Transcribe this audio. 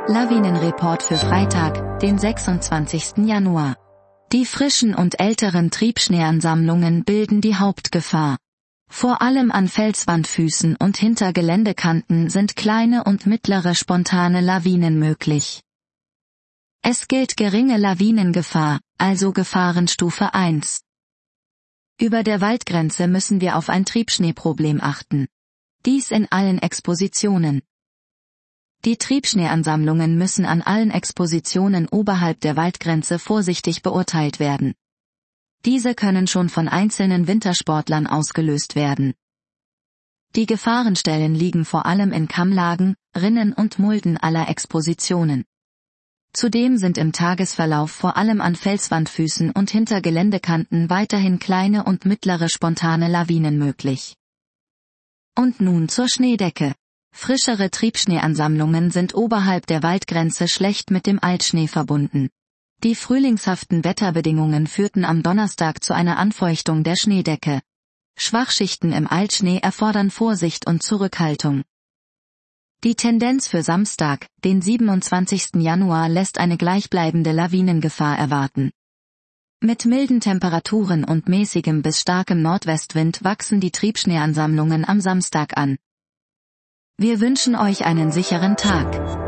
Lawinenreport für Freitag, den 26. Januar. Die frischen und älteren Triebschneeansammlungen bilden die Hauptgefahr. Vor allem an Felswandfüßen und hinter Geländekanten sind kleine und mittlere spontane Lawinen möglich. Es gilt geringe Lawinengefahr, also Gefahrenstufe 1. Über der Waldgrenze müssen wir auf ein Triebschneeproblem achten. Dies in allen Expositionen. Die Triebschneeansammlungen müssen an allen Expositionen oberhalb der Waldgrenze vorsichtig beurteilt werden. Diese können schon von einzelnen Wintersportlern ausgelöst werden. Die Gefahrenstellen liegen vor allem in Kammlagen, Rinnen und Mulden aller Expositionen. Zudem sind im Tagesverlauf vor allem an Felswandfüßen und hinter Geländekanten weiterhin kleine und mittlere spontane Lawinen möglich. Und nun zur Schneedecke. Frischere Triebschneeansammlungen sind oberhalb der Waldgrenze schlecht mit dem Altschnee verbunden. Die frühlingshaften Wetterbedingungen führten am Donnerstag zu einer Anfeuchtung der Schneedecke. Schwachschichten im Altschnee erfordern Vorsicht und Zurückhaltung. Die Tendenz für Samstag, den 27. Januar, lässt eine gleichbleibende Lawinengefahr erwarten. Mit milden Temperaturen und mäßigem bis starkem Nordwestwind wachsen die Triebschneeansammlungen am Samstag an. Wir wünschen euch einen sicheren Tag.